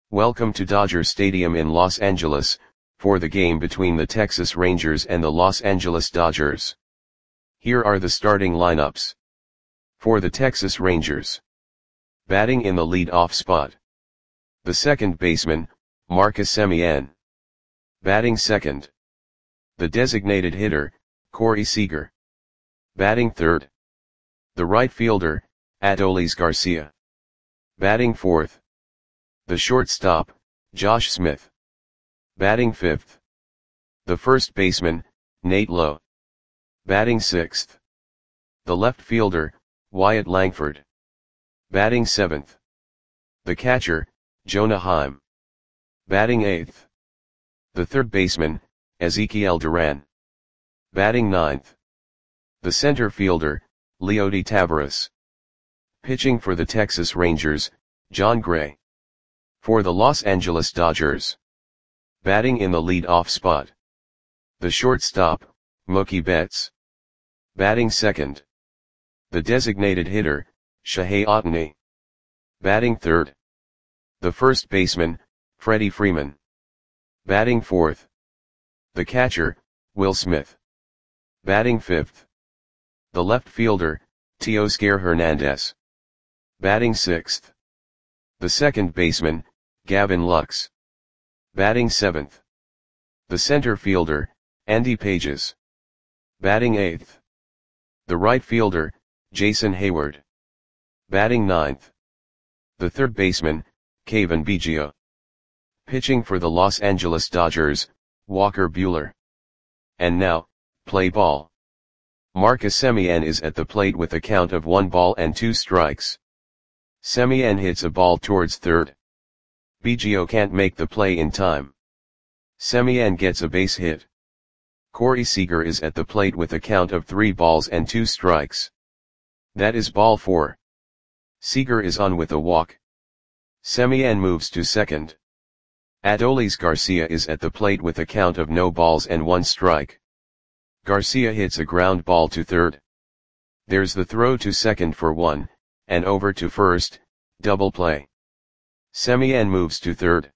Welcome to Dodger Stadium in Los Angeles, for the game between the Texas Rangers and the Los Angeles Dodgers. Here are the starting lineups. For the Texas Rangers. Batting in the lead-off spot. The second baseman, Marcus Semien. Batting second. The designated hitter, Corey Seager. Batting third. The right fielder, Adolis Garcia. Batting fourth. The shortstop, Josh Smith. Batting fifth. The first baseman, Nate Lowe. Batting sixth. The left fielder, Wyatt Langford. Batting seventh. The catcher, Jonah Heim. Batting eighth. The third baseman, Ezekiel Duran. Batting ninth. The center fielder, Leody Taveras. Pitching for the Texas Rangers, Jon Gray. For the Los Angeles Dodgers. Batting in the lead-off spot. The shortstop, Mookie Betts. Batting second. The designated hitter, Shohei Ohtani. Batting third. The first baseman, Freddie Freeman. Batting fourth. The catcher, Will Smith. Batting fifth. The left fielder, Teoscar Hernandez. Batting sixth. The second baseman, Gavin Lux. Batting seventh. The center fielder, Andy Pages. Batting eighth. The right fielder, Jason Hayward. Batting ninth. The third baseman, Cavan Biggio. Pitching for the Los Angeles Dodgers, Walker Buehler. And now, play ball. Marcus Semien is at the plate with a count of 1-2 strikes. Semien hits a ball towards third. Biggio can't make the play in time. Semien gets a base hit. Corey Seager is at the plate with a count of 3-2 strikes. That is ball 4. Seager is on with a walk. Semien moves to second. Adolis Garcia is at the plate with a count of 0-1 strike. Garcia hits a ground ball to third. There's the throw to second for 1, and over to first, double play. Semien moves to third.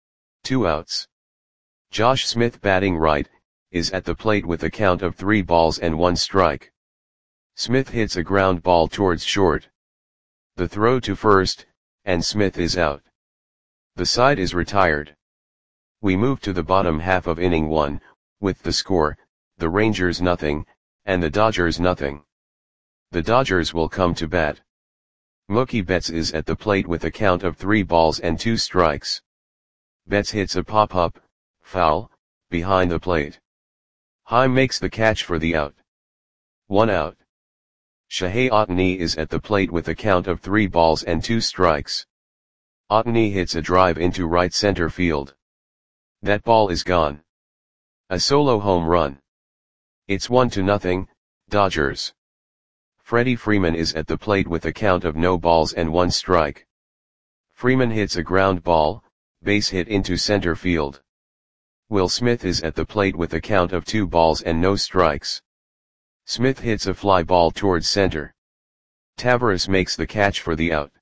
2 outs. Josh Smith, batting right, is at the plate with a count of 3-1 strike. Smith hits a ground ball towards short. The throw to first, and Smith is out. The side is retired. We move to the bottom half of inning 1, with the score, the Rangers 0, and the Dodgers 0. The Dodgers will come to bat. Mookie Betts is at the plate with a count of 3-2 strikes. Betts hits a pop-up, foul, behind the plate. Heim makes the catch for the out. 1 out. Shohei Ohtani is at the plate with a count of 3-2 strikes. Ohtani hits a drive into right center field. That ball is gone. A solo home run. It's 1-0, Dodgers. Freddie Freeman is at the plate with a count of 0-1 strike. Freeman hits a ground ball, base hit into center field. Will Smith is at the plate with a count of 2-0 strikes. Smith hits a fly ball towards center. Taveras makes the catch for the out.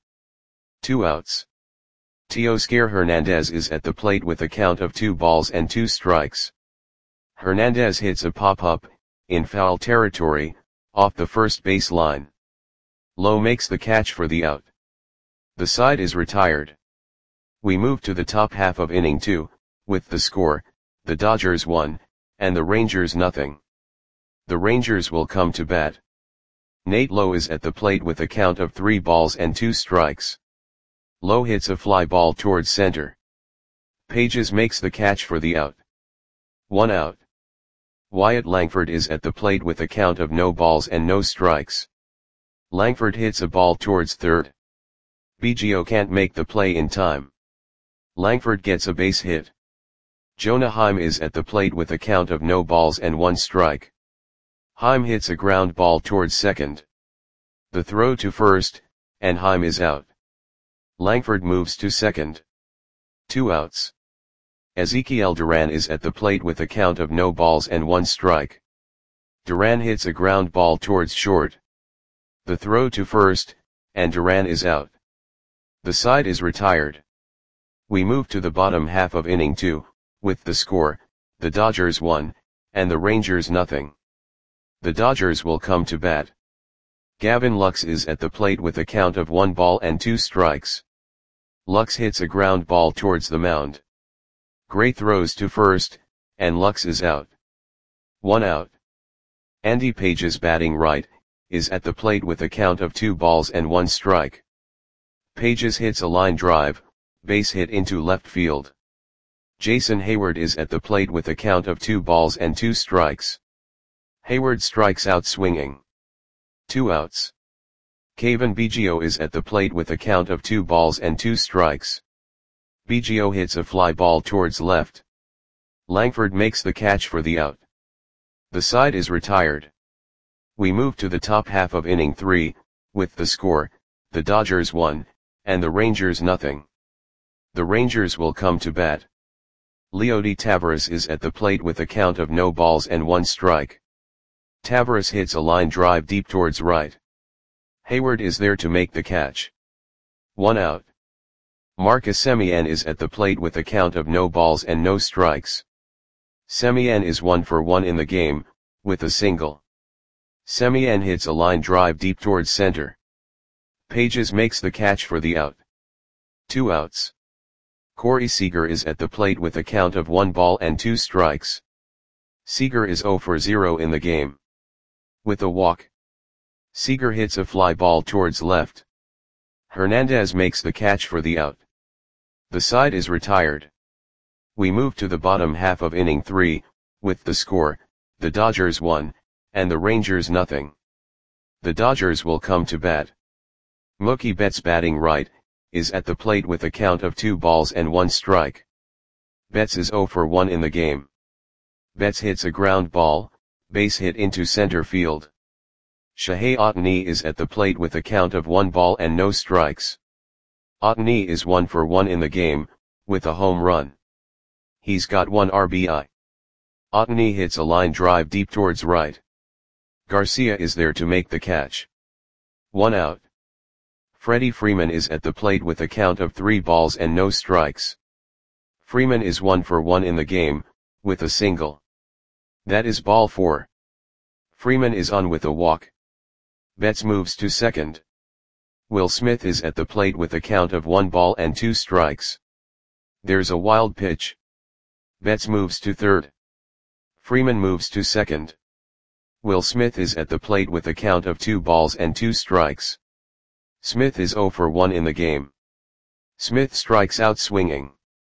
2 outs. Teoscar Hernandez is at the plate with a count of 2-2 strikes. Hernandez hits a pop-up, in foul territory, off the first base line. Lowe makes the catch for the out. The side is retired. We move to the top half of inning 2, with the score, the Dodgers 1, and the Rangers 0. The Rangers will come to bat. Nate Lowe is at the plate with a count of 3-2 strikes. Lowe hits a fly ball towards center. Pages makes the catch for the out. 1 out. Wyatt Langford is at the plate with a count of 0 strikes. Langford hits a ball towards third. Biggio can't make the play in time. Langford gets a base hit. Jonah Heim is at the plate with a count of 0-1 strike. Heim hits a ground ball towards second. The throw to first, and Heim is out. Langford moves to second. 2 outs. Ezekiel Duran is at the plate with a count of 0-1 strike. Duran hits a ground ball towards short. The throw to first, and Duran is out. The side is retired. We move to the bottom half of inning 2, with the score, the Dodgers 1, and the Rangers nothing. The Dodgers will come to bat. Gavin Lux is at the plate with a count of 1 ball and 2 strikes. Lux hits a ground ball towards the mound. Gray throws to first, and Lux is out. 1 out. Andy Pages, batting right, is at the plate with a count of 2 balls and 1 strike. Pages hits a line drive, base hit into left field. Jason Hayward is at the plate with a count of 2 balls and 2 strikes. Hayward strikes out swinging. 2 outs. Cavan Biggio is at the plate with a count of 2 balls and 2 strikes. Biggio hits a fly ball towards left. Langford makes the catch for the out. The side is retired. We move to the top half of inning 3, with the score, the Dodgers 1, and the Rangers nothing. The Rangers will come to bat. Leody Taveras is at the plate with a count of no balls and 1 strike. Taveras hits a line drive deep towards right. Hayward is there to make the catch. 1 out. Marcus Semien is at the plate with a count of no balls and no strikes. Semien is 1 for 1 in the game, with a single. Semien hits a line drive deep towards center. Pages makes the catch for the out. 2 outs. Corey Seager is at the plate with a count of 1 ball and 2 strikes. Seager is 0 for 0 in the game. With a walk. Seager hits a fly ball towards left. Hernandez makes the catch for the out. The side is retired. We move to the bottom half of inning 3, with the score, the Dodgers 1, and the Rangers nothing. The Dodgers will come to bat. Mookie Betts, batting right, is at the plate with a count of 2 balls and 1 strike. Betts is 0 for 1 in the game. Betts hits a ground ball, base hit into center field. Shohei Ohtani is at the plate with a count of 1 ball and no strikes. Ohtani is 1 for 1 in the game, with a home run. He's got 1 RBI. Ohtani hits a line drive deep towards right. Garcia is there to make the catch. 1 out. Freddie Freeman is at the plate with a count of 3 balls and no strikes. Freeman is 1 for 1 in the game, with a single. That is ball 4. Freeman is on with a walk. Betts moves to second. Will Smith is at the plate with a count of 1 ball and 2 strikes. There's a wild pitch. Betts moves to third. Freeman moves to second. Will Smith is at the plate with a count of 2 balls and 2 strikes. Smith is 0 for 1 in the game. Smith strikes out swinging.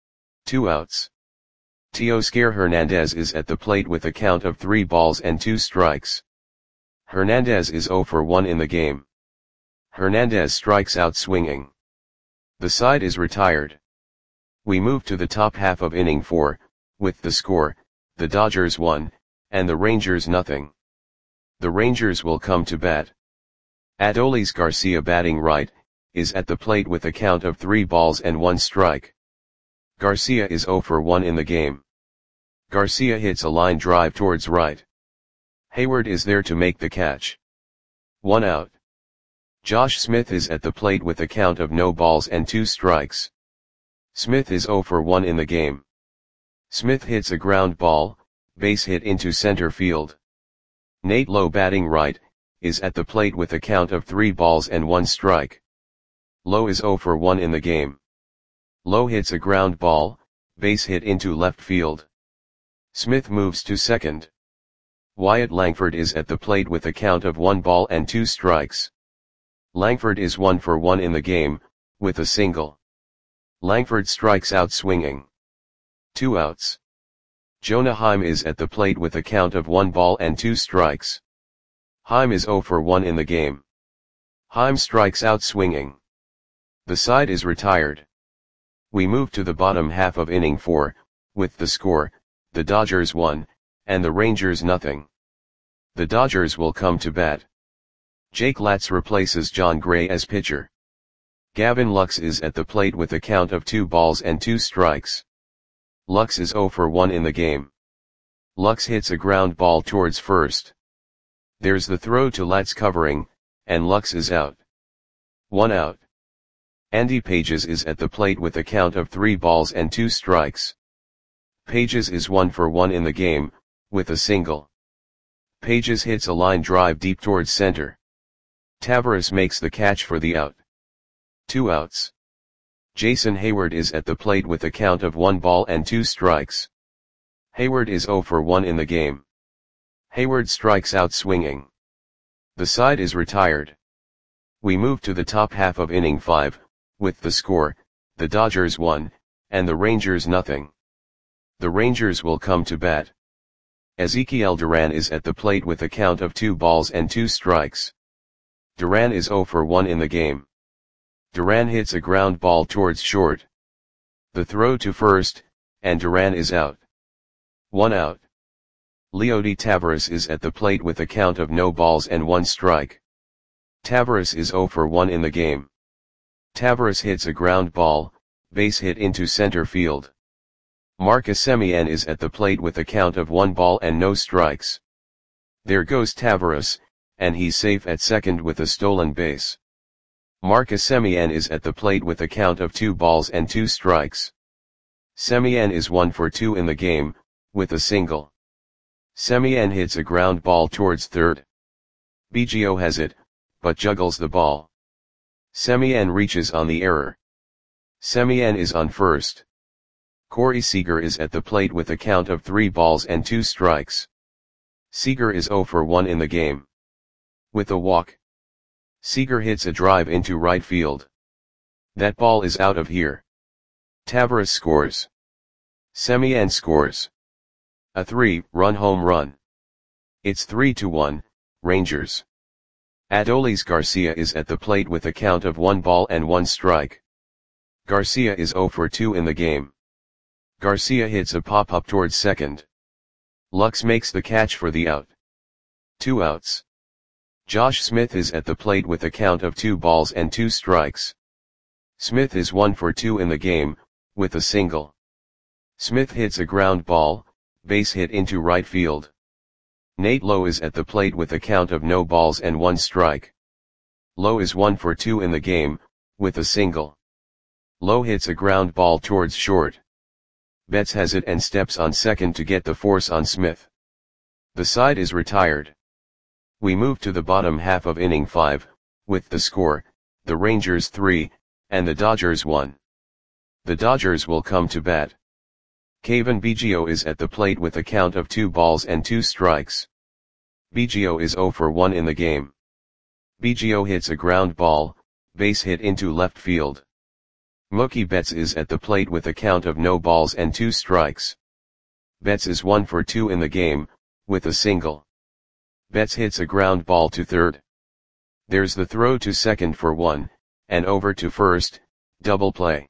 2 outs. Teoscar Hernandez is at the plate with a count of 3 balls and 2 strikes. Hernandez is 0 for 1 in the game. Hernandez strikes out swinging. The side is retired. We move to the top half of inning 4, with the score, the Dodgers 1, and the Rangers nothing. The Rangers will come to bat. Adolis Garcia, batting right, is at the plate with a count of 3 balls and 1 strike. Garcia is 0 for 1 in the game. Garcia hits a line drive towards right. Hayward is there to make the catch. 1 out. Josh Smith is at the plate with a count of no balls and 2 strikes. Smith is 0 for 1 in the game. Smith hits a ground ball, base hit into center field. Nate Lowe, batting right, is at the plate with a count of 3 balls and 1 strike. Lowe is 0 for 1 in the game. Lowe hits a ground ball, base hit into left field. Smith moves to second. Wyatt Langford is at the plate with a count of 1 ball and 2 strikes. Langford is 1 for 1 in the game, with a single. Langford strikes out swinging. 2 outs. Jonah Heim is at the plate with a count of 1 ball and 2 strikes. Heim is 0 for 1 in the game. Heim strikes out swinging. The side is retired. We move to the bottom half of inning 4, with the score, the Dodgers 1, and the Rangers nothing. The Dodgers will come to bat. Jake Latz replaces John Gray as pitcher. Gavin Lux is at the plate with a count of 2 balls and 2 strikes. Lux is 0 for 1 in the game. Lux hits a ground ball towards first. There's the throw to Latz covering, and Lux is out. 1 out. Andy Pages is at the plate with a count of 3 balls and 2 strikes. Pages is 1 for 1 in the game, with a single. Pages hits a line drive deep towards center. Taveras makes the catch for the out. 2 outs. Jason Heyward is at the plate with a count of 1 ball and 2 strikes. Heyward is 0 for 1 in the game. Heyward strikes out swinging. The side is retired. We move to the top half of inning 5, with the score, the Dodgers 1, and the Rangers nothing. The Rangers will come to bat. Ezekiel Duran is at the plate with a count of 2 balls and 2 strikes. Duran is 0 for 1 in the game. Duran hits a ground ball towards short. The throw to first, and Duran is out. 1 out. Leody Taveras is at the plate with a count of no balls and 1 strike. Taveras is 0 for 1 in the game. Taveras hits a ground ball, base hit into center field. Marcus Semien is at the plate with a count of 1 ball and no strikes. There goes Taveras, and he's safe at second with a stolen base. Marcus Semien is at the plate with a count of 2 balls and 2 strikes. Semien is 1 for 2 in the game, with a single. Semien hits a ground ball towards third. Biggio has it, but juggles the ball. Semien reaches on the error. Semien is on first. Corey Seager is at the plate with a count of 3 balls and 2 strikes. Seager is 0 for 1 in the game. With a walk. Seager hits a drive into right field. That ball is out of here. Taveras scores. Semien scores. A 3-run home run. It's 3-1, Rangers. Adolis Garcia is at the plate with a count of 1 ball and 1 strike. Garcia is 0 for 2 in the game. Garcia hits a pop-up towards second. Lux makes the catch for the out. 2 outs. Josh Smith is at the plate with a count of 2 balls and 2 strikes. Smith is 1 for 2 in the game, with a single. Smith hits a ground ball, base hit into right field. Nate Lowe is at the plate with a count of no balls and 1 strike. Lowe is 1 for 2 in the game, with a single. Lowe hits a ground ball towards short. Betts has it and steps on second to get the force on Smith. The side is retired. We move to the bottom half of inning 5, with the score, the Rangers 3, and the Dodgers 1. The Dodgers will come to bat. Cavan Biggio is at the plate with a count of 2 balls and 2 strikes. Biggio is 0 for 1 in the game. Biggio hits a ground ball, base hit into left field. Mookie Betts is at the plate with a count of no balls and 2 strikes. Betts is 1 for 2 in the game, with a single. Betts hits a ground ball to third. There's the throw to second for 1, and over to first, double play.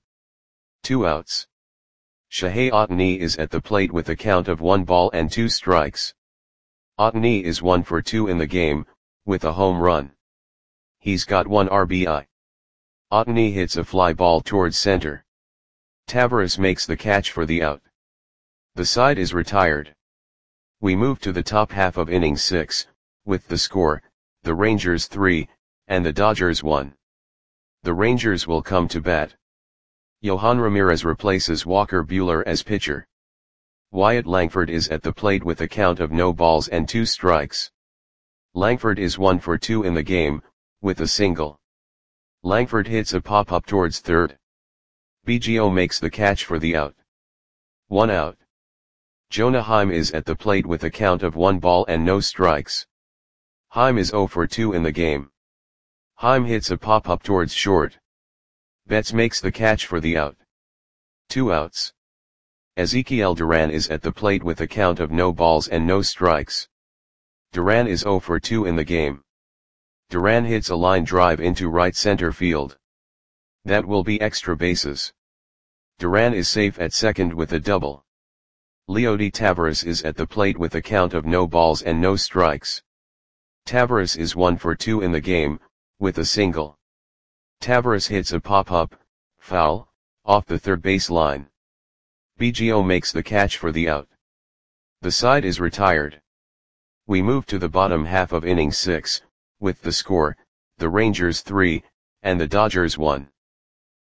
2 outs. Shohei Ohtani is at the plate with a count of 1 ball and 2 strikes. Ohtani is 1 for 2 in the game, with a home run. He's got 1 RBI. Ohtani hits a fly ball towards center. Taveras makes the catch for the out. The side is retired. We move to the top half of inning 6, with the score, the Rangers 3, and the Dodgers 1. The Rangers will come to bat. Yohan Ramirez replaces Walker Buehler as pitcher. Wyatt Langford is at the plate with a count of no balls and 2 strikes. Langford is 1 for 2 in the game, with a single. Langford hits a pop-up towards third. Biggio makes the catch for the out. 1 out. Jonah Heim is at the plate with a count of 1 ball and no strikes. Heim is 0 for 2 in the game. Heim hits a pop-up towards short. Betts makes the catch for the out. 2 outs. Ezekiel Duran is at the plate with a count of no balls and no strikes. Duran is 0 for 2 in the game. Duran hits a line drive into right center field. That will be extra bases. Duran is safe at second with a double. Leody Taveras is at the plate with a count of no balls and no strikes. Taveras is 1 for 2 in the game, with a single. Taveras hits a pop-up, foul, off the third base line. Biggio makes the catch for the out. The side is retired. We move to the bottom half of inning 6, with the score, the Rangers 3, and the Dodgers 1.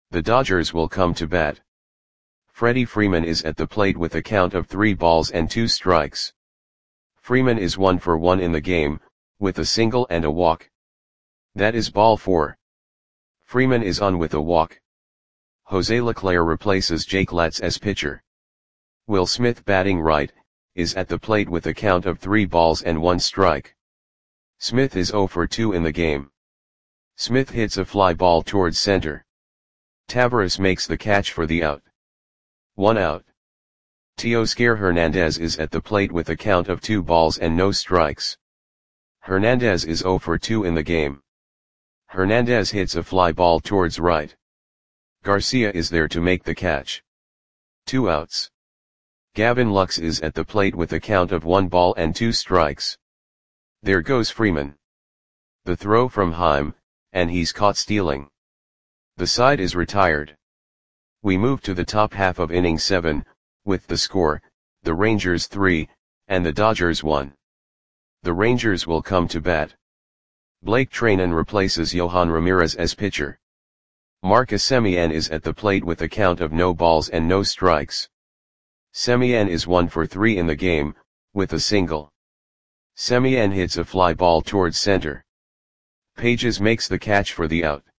The Dodgers will come to bat. Freddie Freeman is at the plate with a count of 3 balls and 2 strikes. Freeman is 1 for 1 in the game, with a single and a walk. That is ball 4. Freeman is on with a walk. Jose Leclerc replaces Jake Latz as pitcher. Will Smith, batting right, is at the plate with a count of 3 balls and 1 strike. Smith is 0 for 2 in the game. Smith hits a fly ball towards center. Taveras makes the catch for the out. 1 out. Teoscar Hernandez is at the plate with a count of 2 balls and no strikes. Hernandez is 0 for 2 in the game. Hernandez hits a fly ball towards right. Garcia is there to make the catch. 2 outs. Gavin Lux is at the plate with a count of 1 ball and 2 strikes. There goes Freeman. The throw from Heim, and he's caught stealing. The side is retired. We move to the top half of inning 7, with the score, the Rangers 3, and the Dodgers 1. The Rangers will come to bat. Blake Treinen replaces Yohan Ramirez as pitcher. Marcus Semien is at the plate with a count of no balls and no strikes. Semien is 1 for 3 in the game, with a single. Semien hits a fly ball towards center. Pages makes the catch for the out.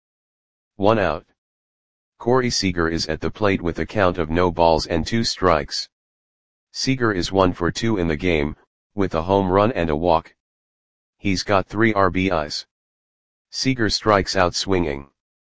1 out. Corey Seager is at the plate with a count of no balls and 2 strikes. Seager is 1 for 2 in the game, with a home run and a walk. He's got 3 RBIs. Seager strikes out swinging.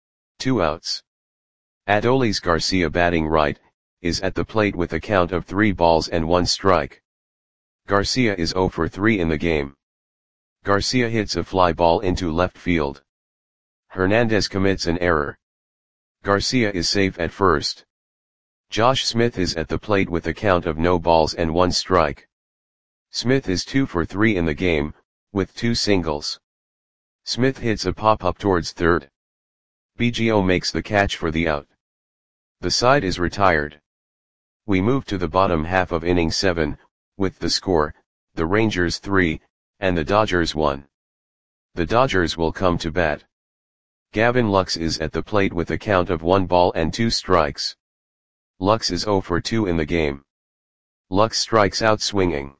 2 outs. Adolis Garcia, batting right, is at the plate with a count of 3 balls and 1 strike. Garcia is 0 for 3 in the game. Garcia hits a fly ball into left field. Hernandez commits an error. Garcia is safe at first. Josh Smith is at the plate with a count of no balls and 1 strike. Smith is 2 for 3 in the game, with 2 singles. Smith hits a pop-up towards third. Biggio makes the catch for the out. The side is retired. We move to the bottom half of inning 7, with the score, the Rangers 3, and the Dodgers 1. The Dodgers will come to bat. Gavin Lux is at the plate with a count of 1 ball and 2 strikes. Lux is 0 for 2 in the game. Lux strikes out swinging.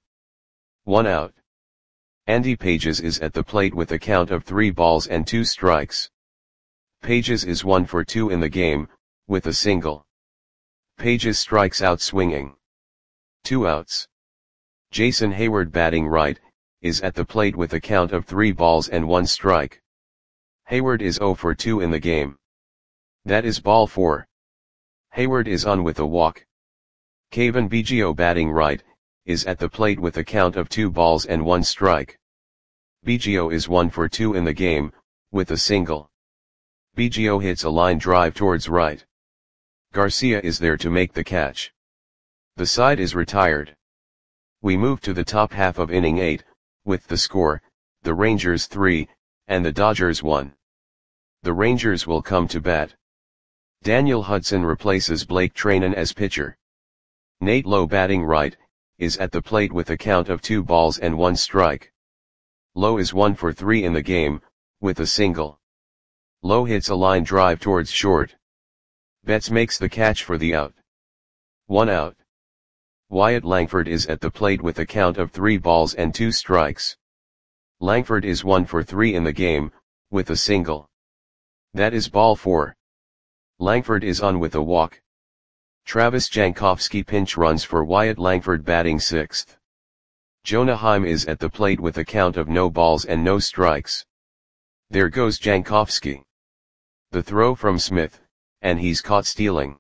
1 out. Andy Pages is at the plate with a count of 3 balls and 2 strikes. Pages is 1 for 2 in the game, with a single. Pages strikes out swinging. 2 outs. Jason Hayward, batting right, is at the plate with a count of 3 balls and 1 strike. Hayward is 0 for 2 in the game. That is ball 4. Hayward is on with a walk. Cavan Biggio, batting right, is at the plate with a count of 2 balls and 1 strike. Biggio is 1 for 2 in the game, with a single. Biggio hits a line drive towards right. Garcia is there to make the catch. The side is retired. We move to the top half of inning 8, with the score, the Rangers 3, and the Dodgers 1. The Rangers will come to bat. Daniel Hudson replaces Blake Treinen as pitcher. Nate Lowe, batting right, is at the plate with a count of 2 balls and 1 strike. Lowe is 1 for 3 in the game, with a single. Lowe hits a line drive towards short. Betts makes the catch for the out. 1 out. Wyatt Langford is at the plate with a count of 3 balls and 2 strikes. Langford is 1 for 3 in the game, with a single. That is ball 4. Langford is on with a walk. Travis Jankowski pinch runs for Wyatt Langford, batting 6th. Jonah Heim is at the plate with a count of no balls and no strikes. There goes Jankowski. The throw from Smith, and he's caught stealing.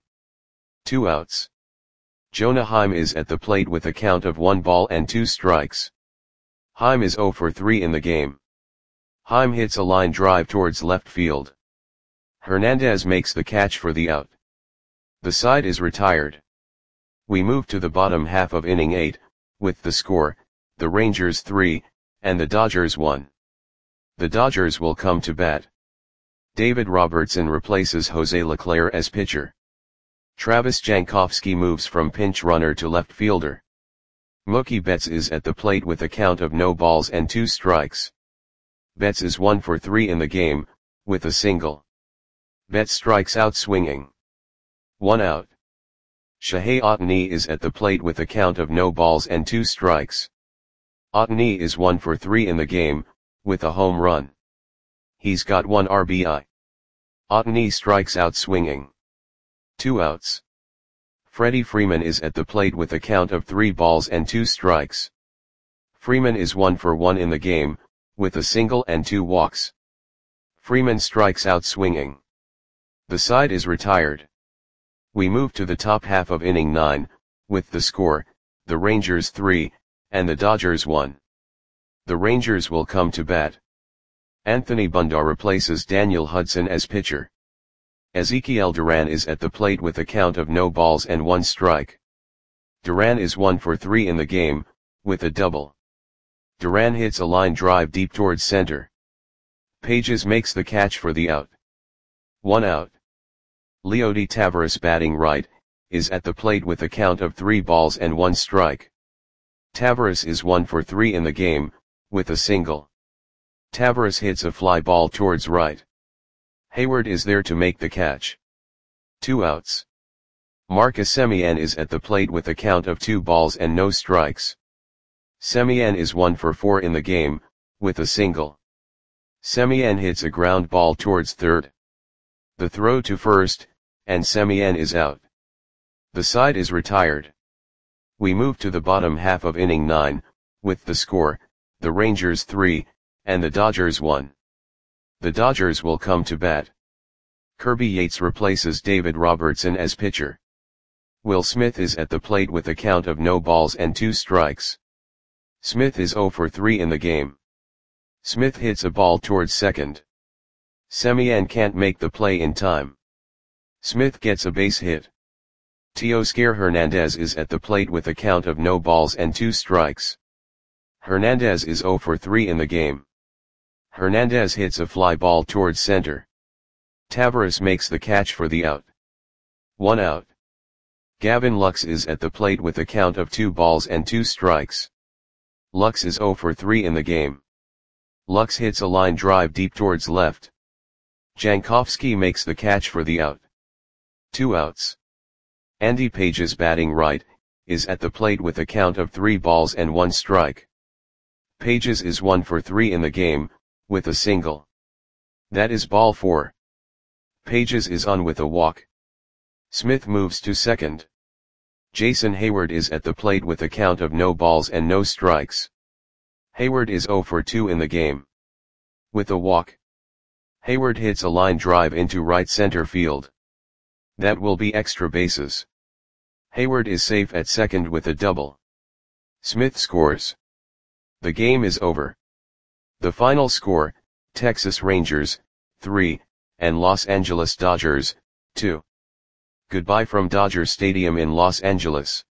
2 outs. Jonah Heim is at the plate with a count of 1 ball and 2 strikes. Heim is 0 for 3 in the game. Heim hits a line drive towards left field. Hernandez makes the catch for the out. The side is retired. We move to the bottom half of inning 8, with the score, the Rangers 3, and the Dodgers 1. The Dodgers will come to bat. David Robertson replaces Jose Leclerc as pitcher. Travis Jankowski moves from pinch runner to left fielder. Mookie Betts is at the plate with a count of no balls and 2 strikes. Betts is 1 for 3 in the game, with a single. Betts strikes out swinging. 1 out. Shohei Ohtani is at the plate with a count of no balls and 2 strikes. Ohtani is 1 for 3 in the game, with a home run. He's got 1 RBI. Ohtani strikes out swinging. 2 outs. Freddie Freeman is at the plate with a count of 3 balls and 2 strikes. Freeman is 1 for 1 in the game, with a single and 2 walks. Freeman strikes out swinging. The side is retired. We move to the top half of inning 9, with the score, the Rangers 3, and the Dodgers 1. The Rangers will come to bat. Anthony Bundar replaces Daniel Hudson as pitcher. Ezekiel Duran is at the plate with a count of no balls and 1 strike. Duran is 1 for 3 in the game, with a double. Duran hits a line drive deep towards center. Pages makes the catch for the out. 1 out. Leody Taveras, batting right, is at the plate with a count of 3 balls and 1 strike. Taveras is 1 for 3 in the game, with a single. Taveras hits a fly ball towards right. Hayward is there to make the catch. 2 outs. Marcus Semien is at the plate with a count of 2 balls and no strikes. Semien is 1 for 4 in the game, with a single. Semien hits a ground ball towards third. The throw to first, and Semien is out. The side is retired. We move to the bottom half of inning 9, with the score, the Rangers 3, and the Dodgers 1. The Dodgers will come to bat. Kirby Yates replaces David Robertson as pitcher. Will Smith is at the plate with a count of no balls and 2 strikes. Smith is 0 for 3 in the game. Smith hits a ball towards second. Semien can't make the play in time. Smith gets a base hit. Teoscar Hernandez is at the plate with a count of no balls and 2 strikes. Hernandez is 0 for 3 in the game. Hernandez hits a fly ball towards center. Taveras makes the catch for the out. 1 out. Gavin Lux is at the plate with a count of 2 balls and 2 strikes. Lux is 0 for 3 in the game. Lux hits a line drive deep towards left. Jankowski makes the catch for the out. 2 outs. Andy Pages, batting right, is at the plate with a count of 3 balls and 1 strike. Pages is 1 for 3 in the game, with a single. That is ball 4. Pages is on with a walk. Smith moves to second. Jason Hayward is at the plate with a count of no balls and no strikes. Hayward is 0 for 2 in the game. With a walk. Hayward hits a line drive into right center field. That will be extra bases. Hayward is safe at second with a double. Smith scores. The game is over. The final score, Texas Rangers, 3, and Los Angeles Dodgers, 2. Goodbye from Dodger Stadium in Los Angeles.